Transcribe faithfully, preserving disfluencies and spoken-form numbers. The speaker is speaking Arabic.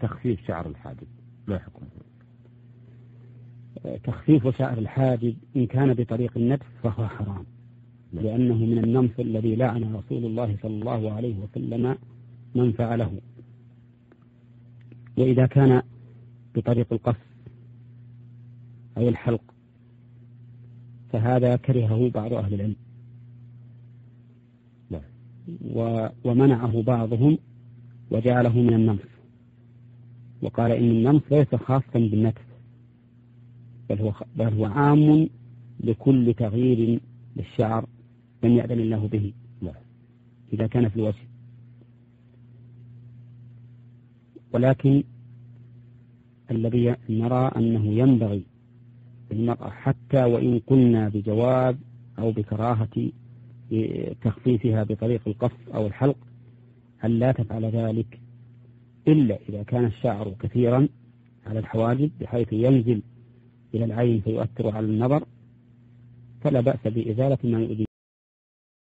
تخفيف شعر الحاجب ما حكمه؟ تخفيف شعر الحاجب إن كان بطريق النتف فهو حرام، لأنه من النمط الذي لعن رسول الله صلى الله عليه وسلم من فعله. وإذا كان بطريق القص أو الحلق فهذا كرهه بعض أهل العلم ومنعه بعضهم وجعله من النمط، وقال إن النمط ليس خاصا بالنتف بل هو, بل هو عام لكل تغيير للشعر لم يأذن الله به إذا كان في الوجه. ولكن الذي نرى أنه ينبغي للمرأة حتى وإن كنا بجواز أو بكراهة تخفيفها بطريق القص أو الحلق أن لا تفعل ذلك إلا إذا كان الشعر كثيرا على الحواجب بحيث ينزل إلى العين فيؤثر على النظر، فلا بأس بإزالة ما يؤذي